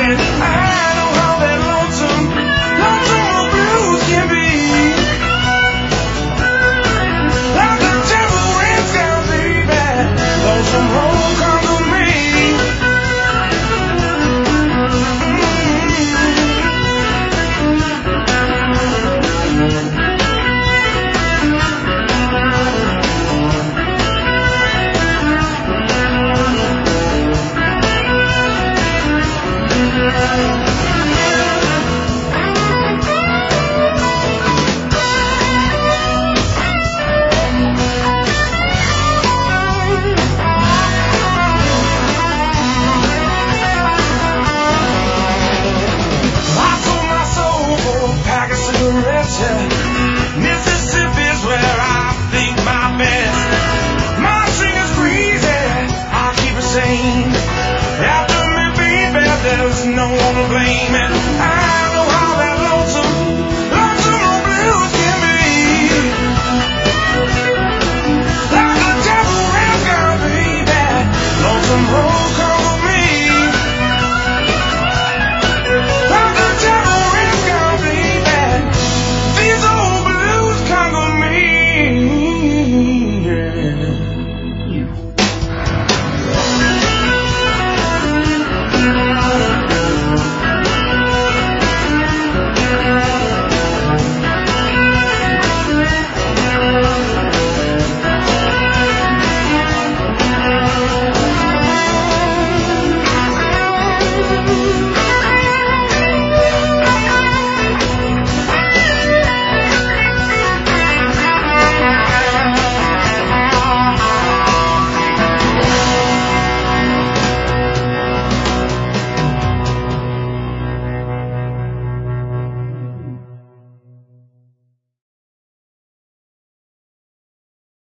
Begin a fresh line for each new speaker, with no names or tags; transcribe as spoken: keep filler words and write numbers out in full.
and I know how that lonesome, lonesome blues can be. Like a temporary sky, baby, lonesome home come to me. Mississippi's where I think my best. My string is breezy, I keep it sane. After me, baby, there's no one to blame it.